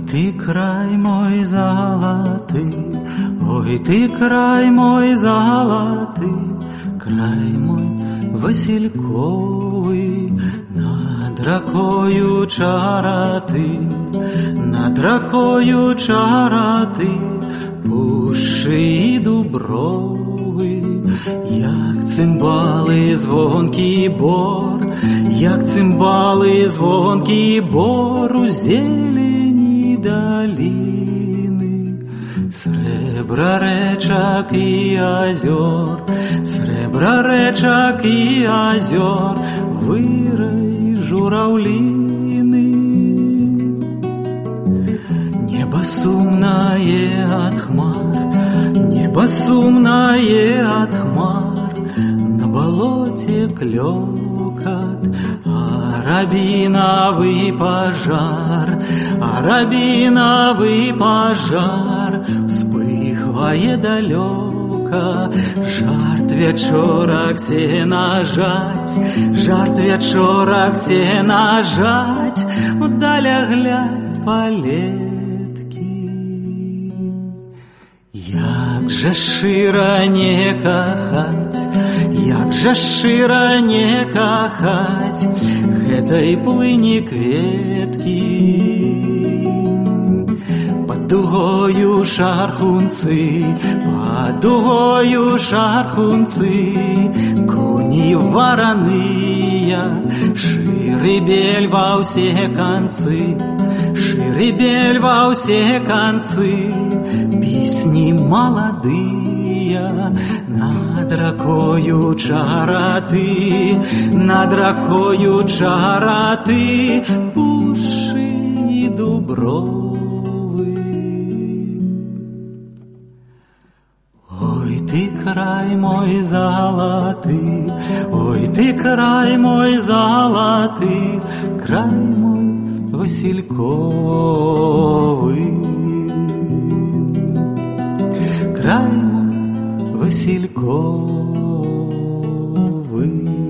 ты край мой золотый, ой, ты край мой золотый, край мой васильковый, над ракою чарати, над ракою чарати, пущі і дуброви, як цимбали звонкий бор, як цимбали звонкий бор у зелені долини. Сребра речок і озер, сребра речок і озер, вирой журавлины. Небо сумное от хмар, небо сумное от хмар, на болоте клёкот, а рябиновый пожар, а рябиновый пожар вспыхивает далеко. Жарт вечора все нажать, жарт вечора все нажать, вдаля глядь полетки. Як же широ не кахать, як же широ не кахать этой плыни кветки. Под дугою шархунцы, под дугою шархунцы, кони вороные, шире бель во все концы, шире бель во все концы, песни молодые, над ракою чарати, над ракою чарати, пущі і дуброви. Ой, ты край мой золотый, ой, ты край мой золотый, край мой васильковый, край мой васильковый.